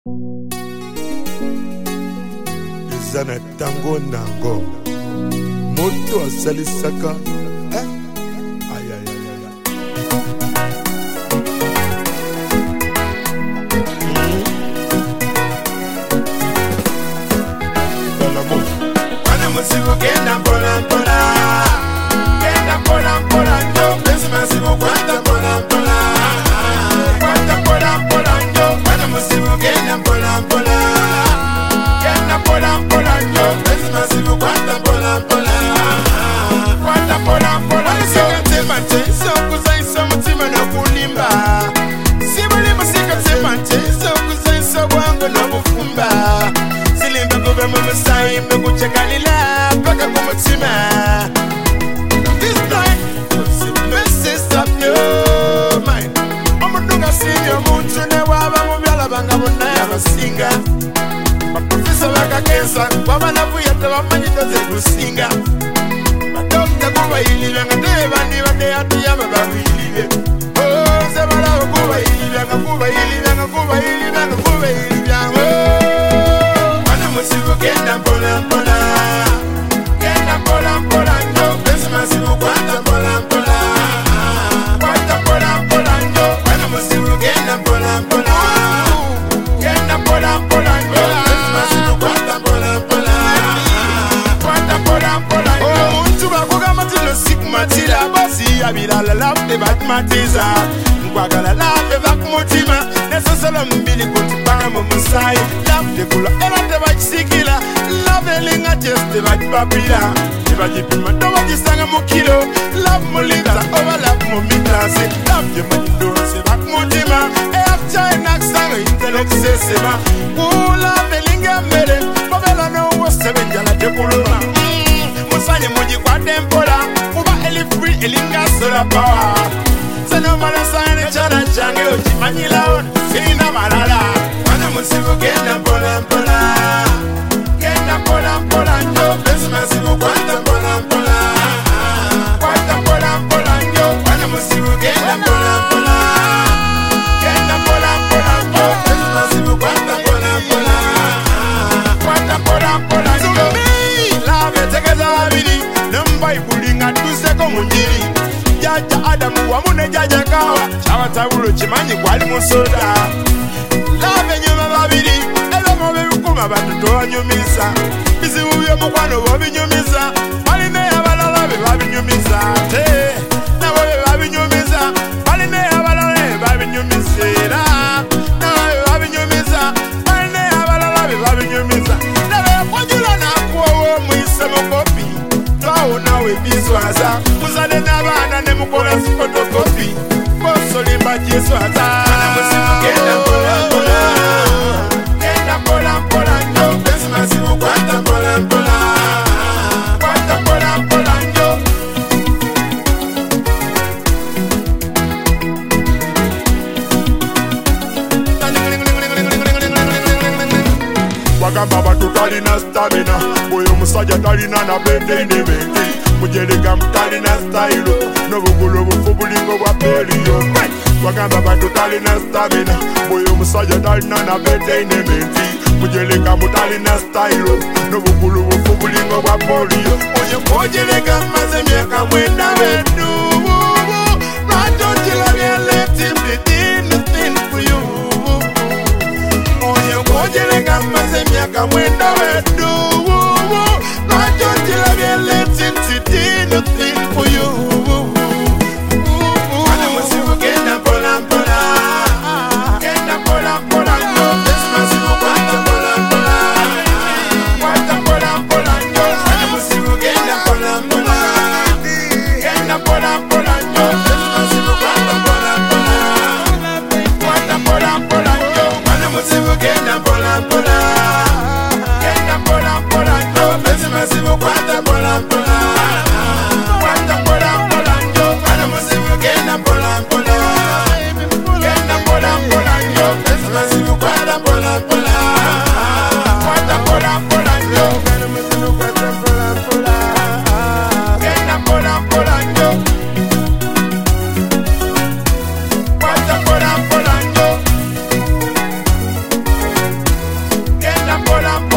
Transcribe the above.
Zana tango nango moto asalisaka ay ay ay ay Balamo Wana musibu kenda pola pola Kenda pola pola Njo pesi masibu kwanta pola pola Kwanta pola pola Njo Wana musibu kenda pola pola Kenda pola pola Njo pesi masibu kwanta pola pola Kwanta pola pola Sika temante Sokuza iso mutima no kulimba Sibuli musika temante Sokuza iso wangu no kufumba Silimba kube mumusai Mekuchekalila Paka kumutima This time Message stop your mind Omunduga sinyo Muntune waba mubyala banga munaya basinga Baprofesa baka kensa Wabana buyate bamanyita ze kusinga Badokta kuba ilibe Ngateba nibade atiyama babilibe Oh sebala kuba ilibe Ngakuba ilibe Ngakuba ilibe Ngakuba ilibe Wana musibu kenda pola pola Kenda pola pola Njo pesi masibu kwanta pola pola Kwanta pola pola Njo Wana musibu kenda pola pola Kenda pola pola Njo pesi masibu kwanta pola pola Kwanta pola pola Njo Muntu bakuga matilo siku matila Basi abirala lafte bat matiza Nkwagala lafte bak mutima Nesosolo mbili kutipanga mumusai Lafte kula elate bachisikila Lave linga jeste bachipapila Ibajipima doba jisanga mukilo Love mulita over love mumitasi Lafte majidose bak mutima Eafcha enaksanga intelek sesema Lave linga mbele Babela no wasebe njala tekuluma Musanye muji kwa tempola Uba eli free elinga soda power Seno mara sayane chana change Ujimanyila on Sina malala Wana musibu kenda pola pola Kenda pola pola Njo pesi masibu kwanta pola pola Kwanta pola pola Njo Wana musibu kenda pola pola Kenda pola pola Njo pesi masibu kwanta pola pola Kwanta pola pola Njo Lave tekeza wabili Namba ibulinga tuseko munjiri Jaja Adamu wamune jaja kawa Chawa tabulo chimanyi kwali musoda Lave nyuma babiri Ebe mobe bukuma batuto wanyumisa Bizibu byo mukwano bobinyumisa Baline abalala be babinyumisa Nabo be babinyumisa Baline abalala be babinyumisira Nabo be babinyumisa Baline abalala be babinyumisa Nabo yakwajula nakuwa mwise mukopi Twawo nawe biswaza Muzade nabana ne mukola fotokopi Boso limba jiswaza Wana musibu kenda pola pola Kenda pola pola Njo pesi masibu kwanta pola pola Kwanta pola pola Njo Wagamba batu talina stamina Boyo musajja talina na bende nebende Mujerega mutalina stylo Nobugulu bufu bulingo bwa periyo Wagamba batu talina stamina Boyo musajja talina na bende nebende Mujerega mutalina stylo Nobugulu bufu bulingo bwa periyo Oye mujerega maze miaka mwenda wedu Ratotila bya let him be nothing for you Oye mujerega maze miaka mwenda wedu Ratotila bya let him be nothing for you Wana musibu kenda pola pola Kenda pola pola Njo pesi masibu kwanta pola pola Kwanta pola pola Njo Wana musibu kenda pola pola Kenda pola pola Njo pesi masibu kwanta pola pola Kwanta pola pola Njo Wana musibu kenda pola pola Kenda pola pola Njo pesi masibu kwanta pola pola Kwanta pola pola Njo Wana musibu kenda pola pola Kenda pola pola Njo pesi masibu kwanta pola pola Kwanta pola pola Njo Wana musibu kwanta pola pola Kenda pola pola Njo Kwanta pola pola Njo mpola mpola